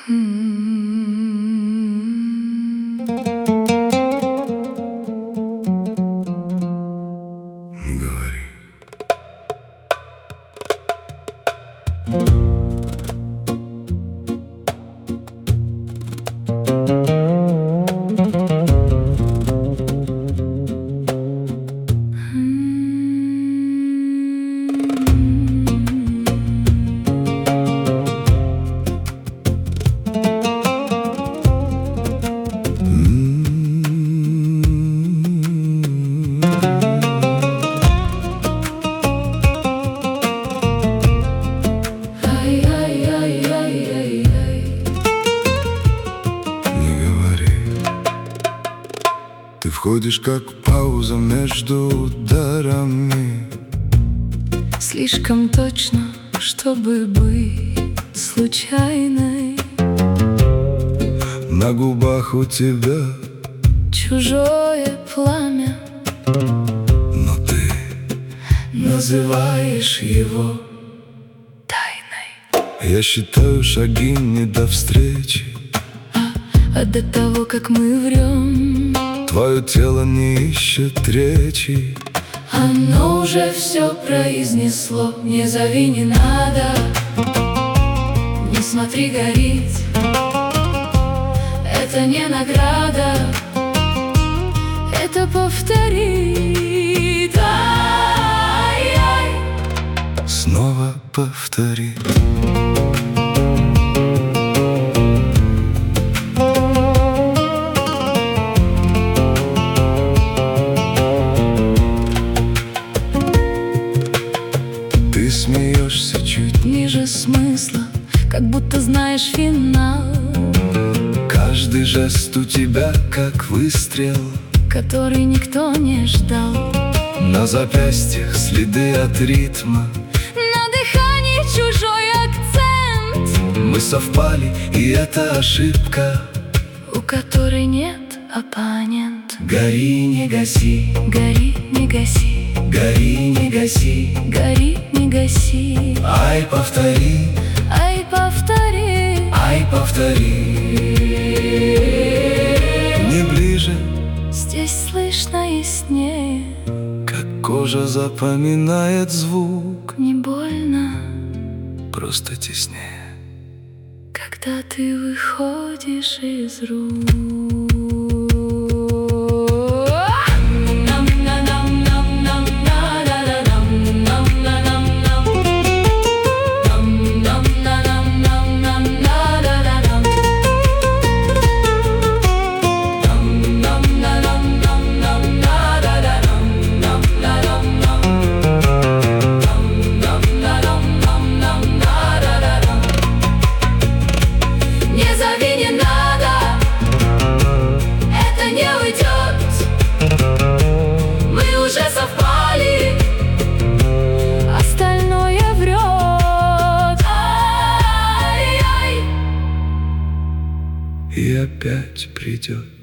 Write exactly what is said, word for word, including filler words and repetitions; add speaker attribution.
Speaker 1: Говори. Ты входишь как пауза между ударами,
Speaker 2: слишком точно, чтобы быть случайной.
Speaker 1: На губах у тебя
Speaker 2: чужое пламя,
Speaker 1: но ты
Speaker 2: называешь его тайной.
Speaker 1: Я считаю шаги не до встречи,
Speaker 2: а до того, как мы врем.
Speaker 1: Твое тело не ищет речи,
Speaker 2: оно уже все произнесло. Не зови, не надо, не смотри гореть. Это не награда, это повторит. Ай-яй.
Speaker 1: Снова повтори. Ты смеешься чуть
Speaker 2: ниже смысла, как будто знаешь финал.
Speaker 1: Каждый жест у тебя как выстрел,
Speaker 2: который никто не ждал.
Speaker 1: На запястьях следы от ритма,
Speaker 2: на дыхании чужой акцент.
Speaker 1: Мы совпали, и это ошибка,
Speaker 2: у которой нет оппонент.
Speaker 1: Гори, не гаси,
Speaker 2: гори, не гаси,
Speaker 1: гори, не гаси,
Speaker 2: гори, не гаси.
Speaker 1: Ай, повтори,
Speaker 2: ай, повтори,
Speaker 1: ай, повтори. Не ближе,
Speaker 2: здесь слышно яснее,
Speaker 1: как кожа запоминает звук.
Speaker 2: Не больно,
Speaker 1: просто теснее,
Speaker 2: когда ты выходишь из рук.
Speaker 1: И опять придет.